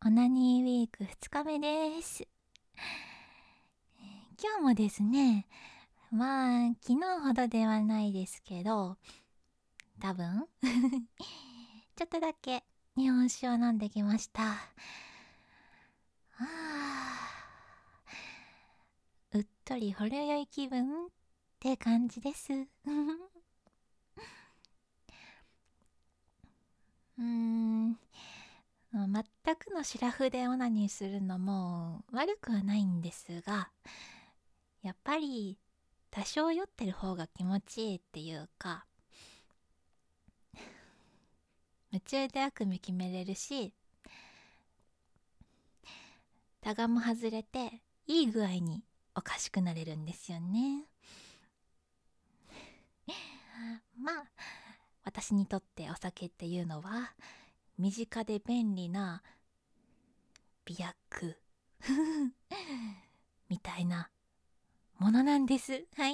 オナニーウィーク2日目です。今日もですね、昨日ほどではないですけど、多分ちょっとだけ日本酒を飲んできました。うっとりほろ酔い気分って感じです。全くのシラフでオナニーするのも悪くはないんですが、やっぱり多少酔ってる方が気持ちいいっていうか、夢中で悪夢決めれるし、タガも外れていい具合におかしくなれるんですよね。私にとってお酒っていうのは身近で便利な美薬みたいなものなんです。はい。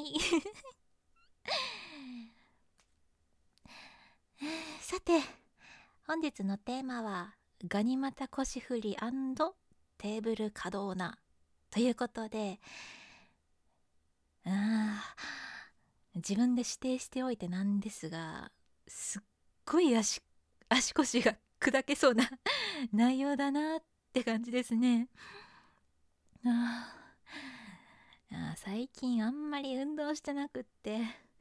さて、本日のテーマはガニ股腰振りテーブル可動なということで、自分で指定しておいてなんですが、すっごい足腰が砕けそうな内容だなって感じですね。最近あんまり運動してなくって、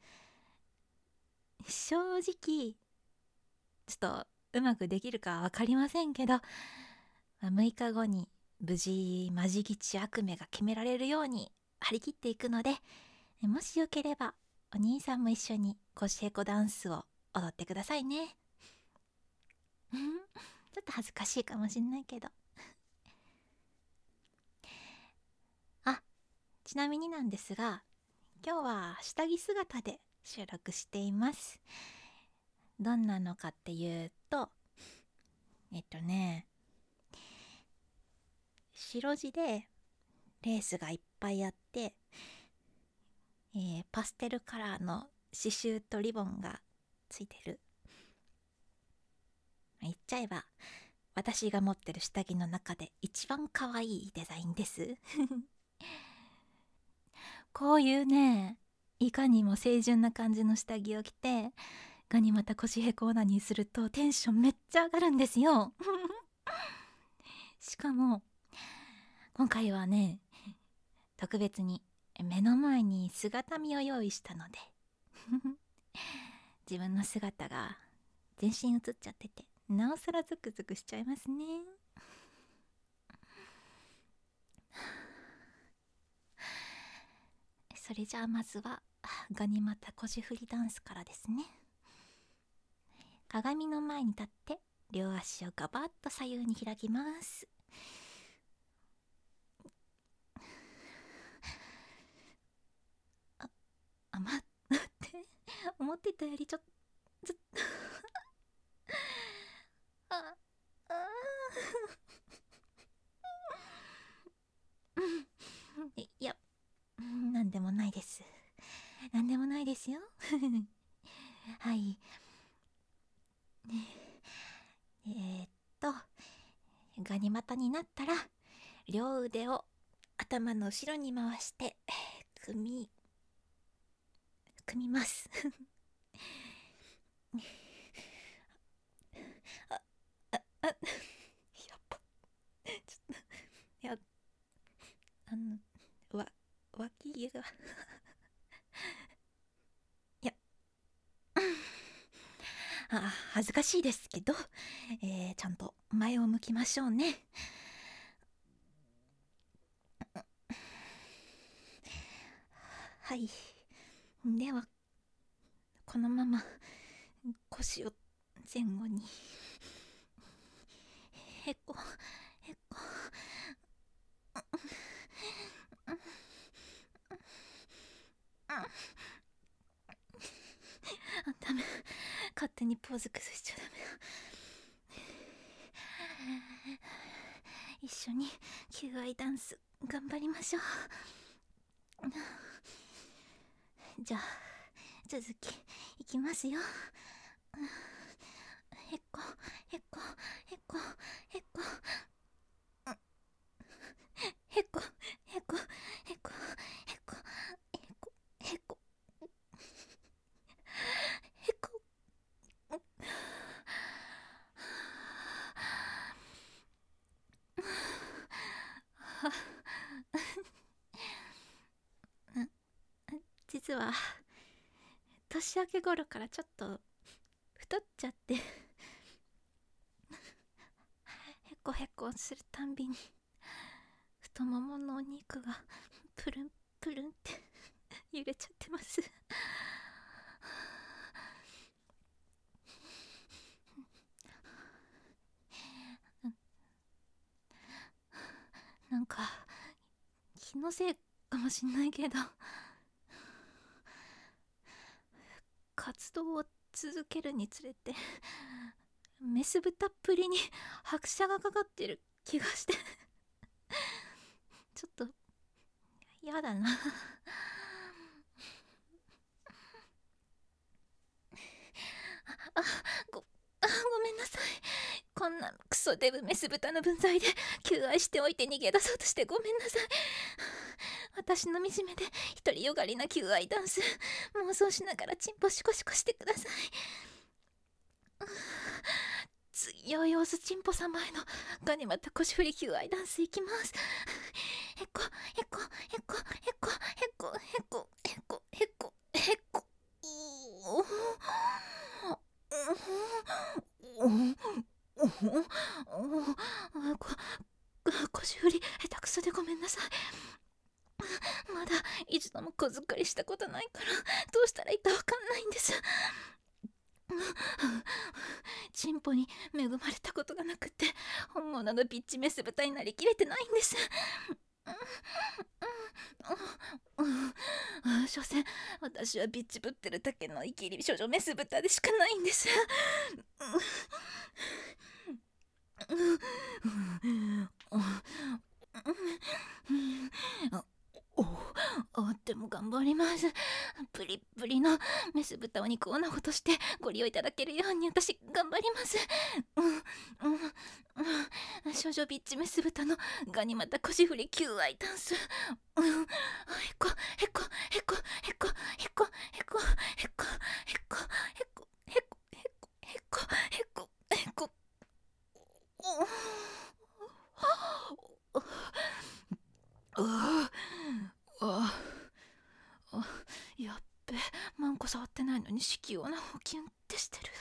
正直ちょっとうまくできるか分かりませんけど、6日後に無事マジギチ悪夢が決められるように張り切っていくので、もしよければお兄さんも一緒に腰へこダンスを踊ってくださいね。ちょっと恥ずかしいかもしんないけど。ちなみになんですが、今日は下着姿で収録しています。どんなのかっていうと、白地でレースがいっぱいあって、パステルカラーの刺繍とリボンがついてる。言っちゃえば私が持ってる下着の中で一番可愛いデザインです。こういうね、いかにも清純な感じの下着を着てガニ股腰へこオナニーするとテンションめっちゃ上がるんですよ。しかも今回はね、特別に目の前に姿見を用意したので自分の姿が全身映っちゃってて、なおさらゾクゾクしちゃいますね。それじゃあまずはガニ股腰振りダンスからですね。鏡の前に立って両足をガバッと左右に開きます。待って思ってたよりちょっとああいや、なんでもないです。なんでもないですよ。はい。えー、っとガニ股になったら両腕を頭の後ろに回して組みますやっぱちょっと、いや、あの脇毛がいや恥ずかしいですけど、ちゃんと前を向きましょうね。はい。ではこのまま腰を前後にへこへこダメ、勝手にポーズ崩しちゃダメだ。一緒に求愛ダンス頑張りましょう。じゃあ続きいきますよ。へこへこへこへこ実は年明け頃からちょっと太っちゃってへこへこするたんびに太もものお肉がプルンプルンって揺れちゃってます。なんか気のせいかもしんないけど、活動を続けるにつれてメス豚っぷりに拍車がかかってる気がしてちょっとやだな。あごめんなさい。こんなクソデブメス豚の分際で求愛しておいて逃げ出そうとしてごめんなさい。私の惨めで独りよがりな求愛ダンス妄想しながらチンポシコシコしてください。強いオスチンポ様へのガニまた腰振り求愛ダンスいきます。へこへこへこへこへこへこへこへこへこ。腰振り下手くそでごめんなさい。まだ一度も小遣いしたことないからどうしたらいいかわかんないんです。チンポに恵まれたことがなくて本物のビッチメス豚になりきれてないんです。所詮私はビッチぶってるだけのイキリ少女メス豚でしかないんです。でも頑張ります。プリップリのメス豚お肉をなごとしてご利用いただけるように私頑張ります。少女ビッチメス豚のガニ股腰振り求愛ダンス。へこへこへこへこへこへこへこへこへこへこへこへこへこへこ。やっべ、マンコ触ってないのに子宮をなおキュンってしてる。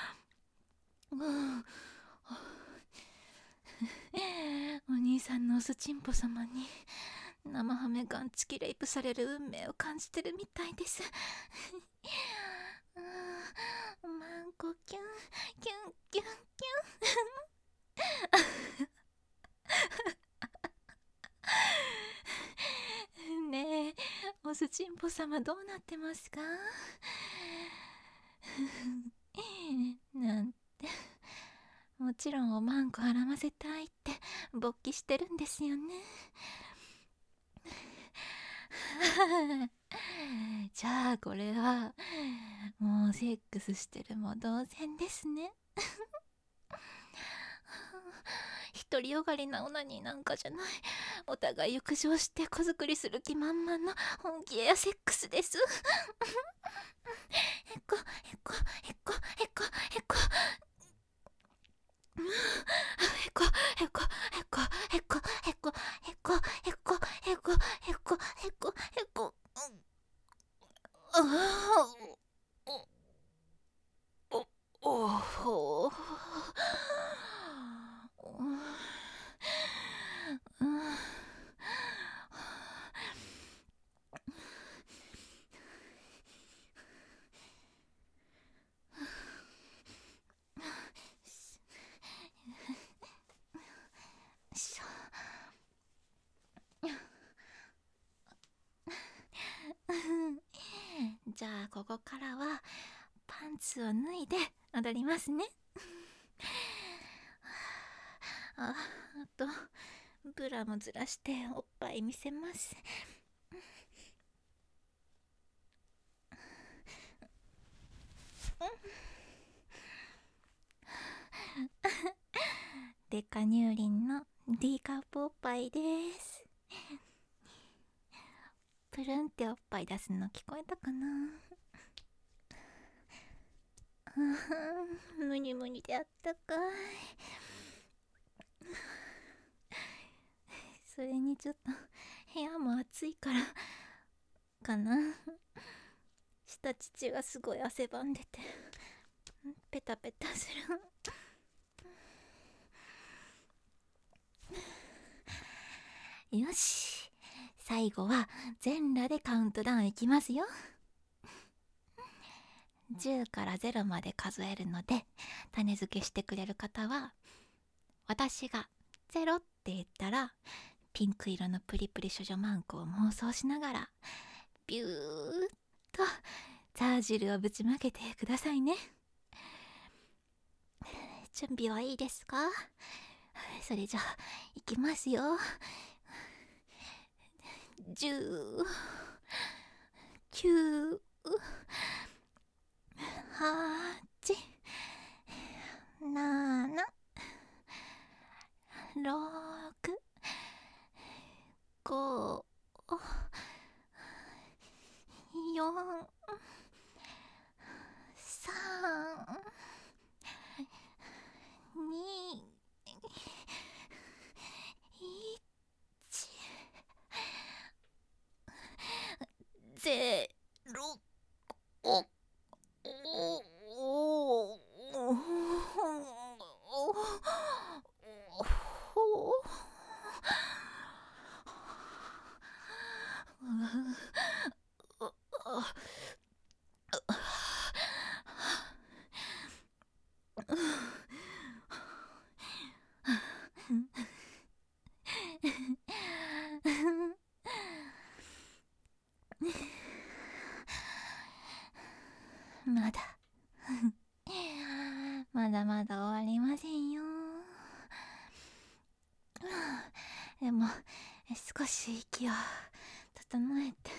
お兄さんのオスチンポ様に生ハメガン付きレイプされる運命を感じてるみたいです。マンコキュンキュンキュンキュン。ねえ、オスチンポ様どうなってますか？なんて、もちろんおまんこ絡ませたいって勃起してるんですよね。じゃあこれはもうセックスしてるも同然ですね。独りよがりなオナニーなんかじゃない、お互い浴場して子作りする気満々の本気エアセックスです。へこへこへこへこへこへこへこへこへこへこへこへこへこへこへこへこ。おほじゃあここからはパンツを脱いで踊りますね。あとブラもずらしておっぱい見せます。デカ乳輪の D カップおっぱいです。プルンっておっぱい出すの聞こえたかな？ムニムニであったかい。それにちょっと部屋も暑いからかな。 した父がすごい汗ばんでてペタペタする。よし、最後は全裸でカウントダウンいきますよ。10から0まで数えるので、種付けしてくれる方は私が0って言ったらピンク色のプリプリ処女マンコを妄想しながらビューッとザージルをぶちまけてくださいね。準備はいいですか？それじゃあいきますよ。10、9、8、7、6、5、4、3、2、1、0。まだまだまだ終わりませんよ。でも少し息を整えて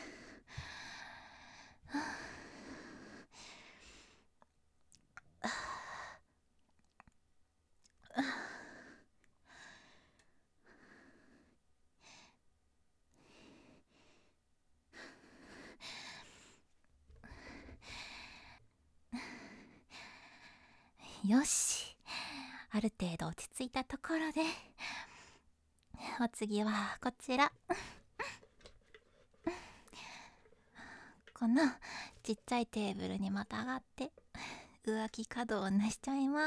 よし、ある程度落ち着いたところでお次はこちら。このちっちゃいテーブルにまたがって浮気稼働をなしちゃいます。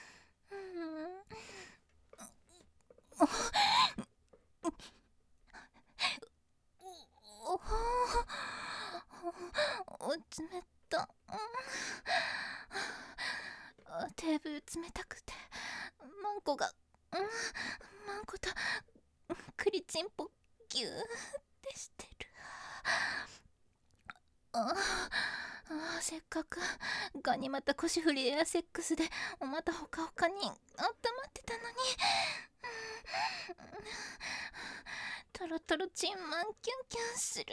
冷た。テーブル冷たくてマンコがマンコとクリチンポギューってしてる。せっかくガニ股腰振りエアセックスでお股ほかほかに温まってたのに、トロトロチンマンキュンキュンする。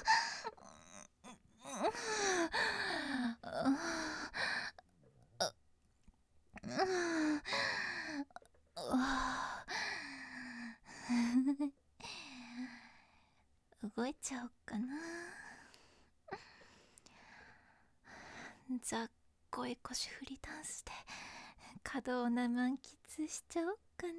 動いちゃおうかな。ざっこい腰振りダンスで可動な満喫しちゃおうかな。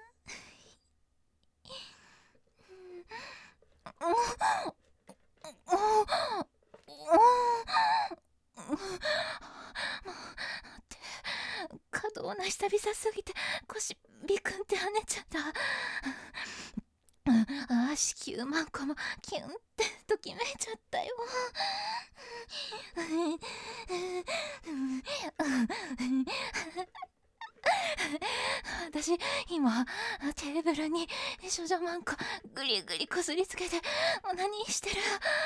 可動な久々すぎて腰ビクンって跳ねちゃった。子宮マンコもキュンってときめいちゃったよ。私今テーブルに処女マンコグリグリこすりつけてオナニーしてる。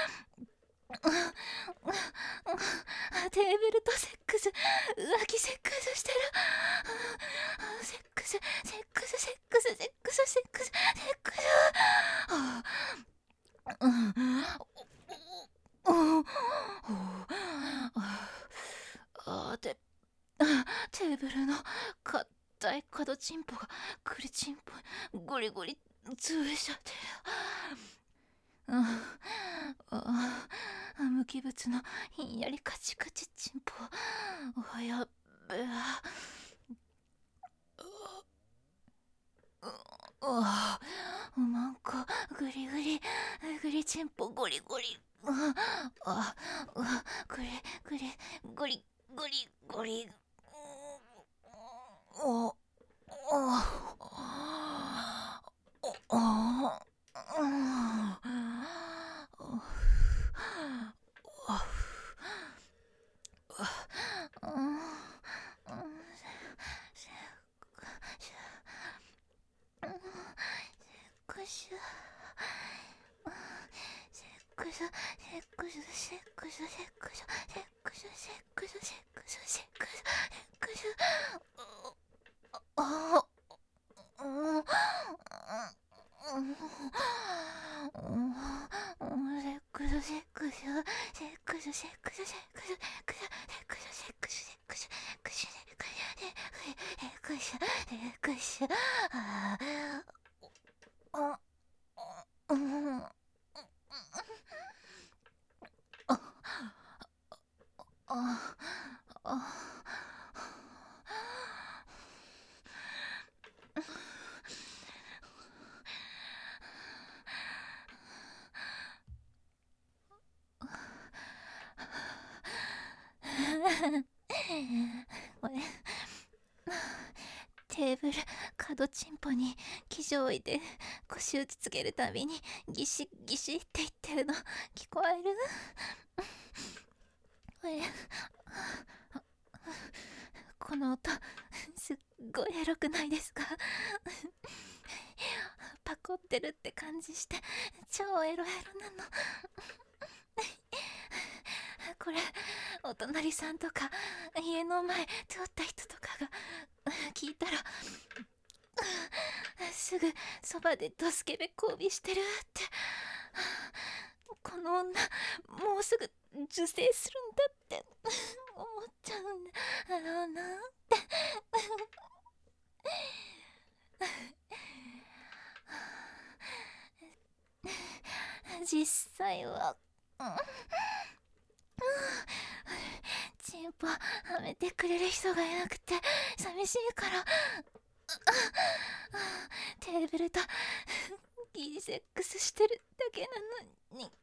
テーブルとセックス、浮気セックスしてる。セックスセックスセックスセックスセックスセックス。テーブルの硬い角チンポがクリチンポゴリゴリ潰しちゃってる。無機物のひんやりカチカチチンポ。やっべえ。マンコグリグリグリチンポゴリゴリ、ゴリゴリゴリゴリゴリ、おこれテーブル角チンポに生地を置いて腰打ちつけるたびにギシギシって言ってるの聞こえる？この音すっごいエロくないですか？パコってるって感じして超エロエロなの。これお隣さんとか家の前通った人とかが聞いたらすぐそばでドスケベ交尾してるって、この女もうすぐ受精するんだって思っちゃうんだろうなって実際はチンポはめてくれる人がいなくて寂しいからテーブルとギリセックスしてるだけなのに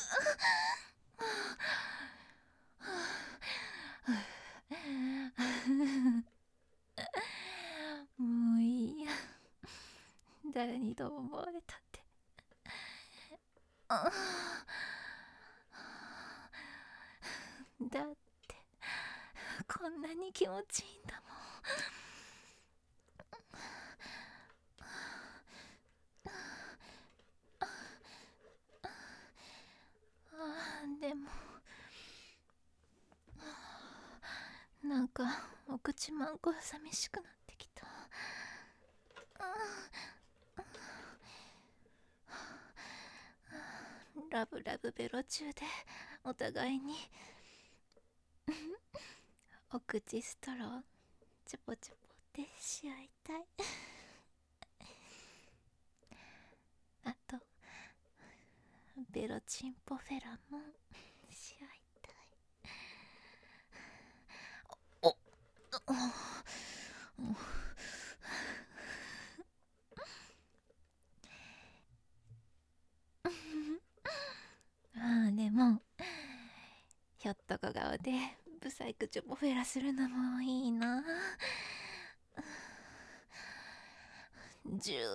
もういいや、誰にどう思われたってだってこんなに気持ちいいんだもん。でもなんかお口まんこ寂しくなってきた。ラブラブベロ中でお互いにお口ストローチョポチョポってし合いたい。あとベロチンポフェラもし合いたい。でもひょっとこ顔でブサイクチョポフェラするのもいいな。ジュー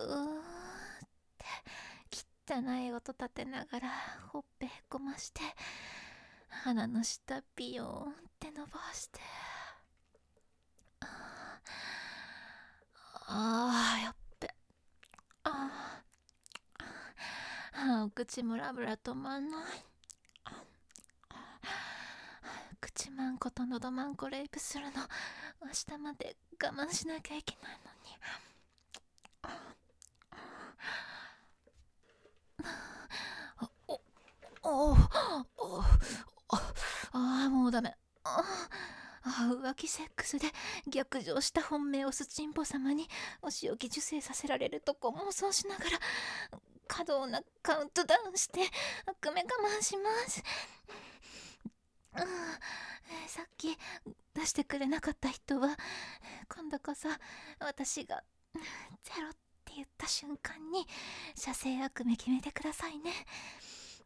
って汚い音立てながらほっぺへこまして鼻の下ビヨーンって伸ばして、やっべ、お口ムラムラ止まんない。口まんことのどまんこレイプするの明日まで我慢しなきゃいけないのに。もうダメ。浮気セックスで逆上した本命オスチンポ様にお仕置き受精させられるとこ妄想しながら過度なカウントダウンして悪夢我慢します。さっき出してくれなかった人は今度こそ私がゼロって言った瞬間に射精悪夢決めてくださいね。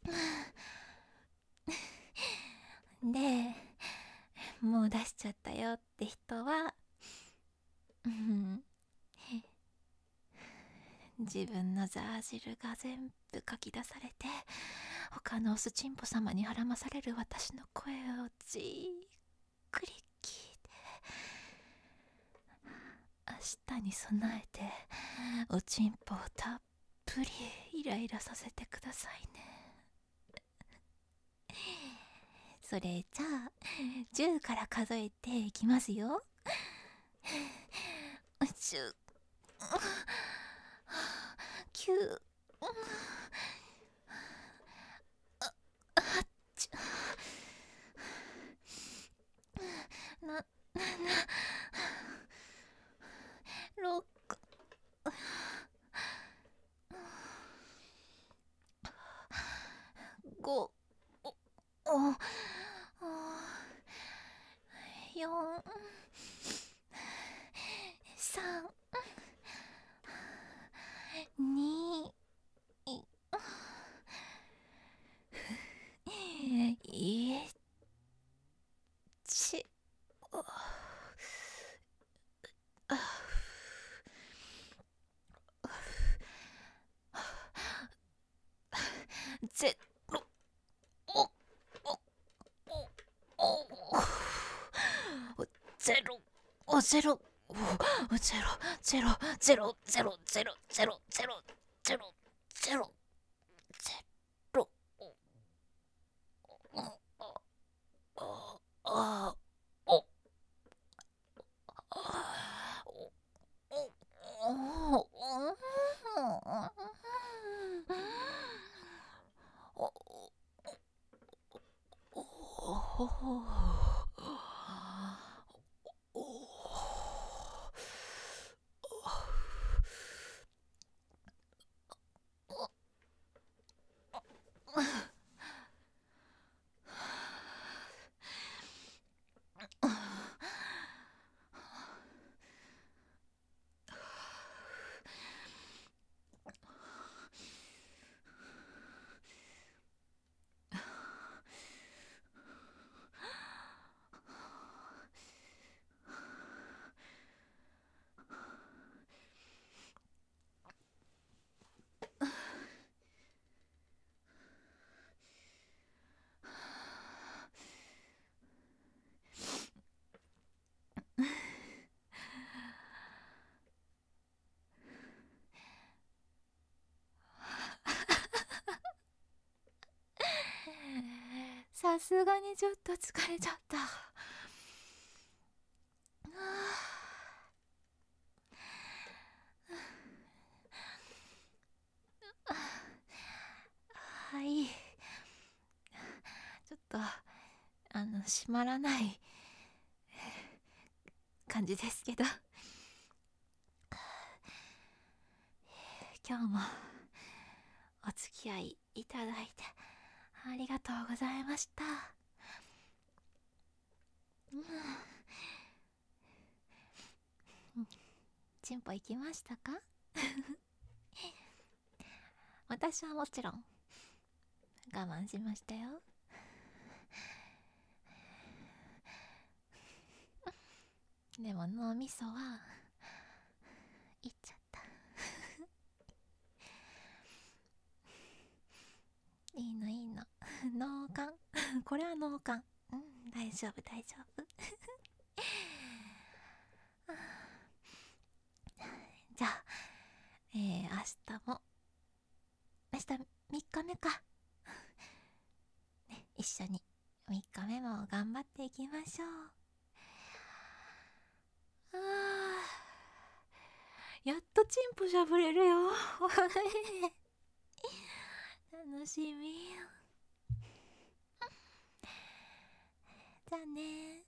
で、もう出しちゃったよって人は、自分のザー汁が全部かき出されて、他のオスチンポ様にはらまされる私の声をじっくり聞いて、明日に備えておちんぽをたっぷりイライラさせてくださいね。それじゃあ10から数えていきますよ。10、9、7、6、5、4、3、2、1、ゼロ、ゼロ、ゼロ、ゼロ、ゼロ、ゼロ、ゼロ、ゼロ、ゼロ、ゼロ、ゼロ、ゼロ、さすがにちょっと疲れちゃった。はい、ちょっと閉まらない感じですけど、今日もお付き合いいただいてありがとうございました。チンポ行きましたか？私はもちろん我慢しましたよ。でも脳みそはいっちゃった。いいのいいの、脳幹これは脳幹、大丈夫大丈夫じゃあ、明日も3日目か、ね、一緒に3日目も頑張っていきましょう。やっとチンポしゃぶれるよ楽しみ。じゃあね。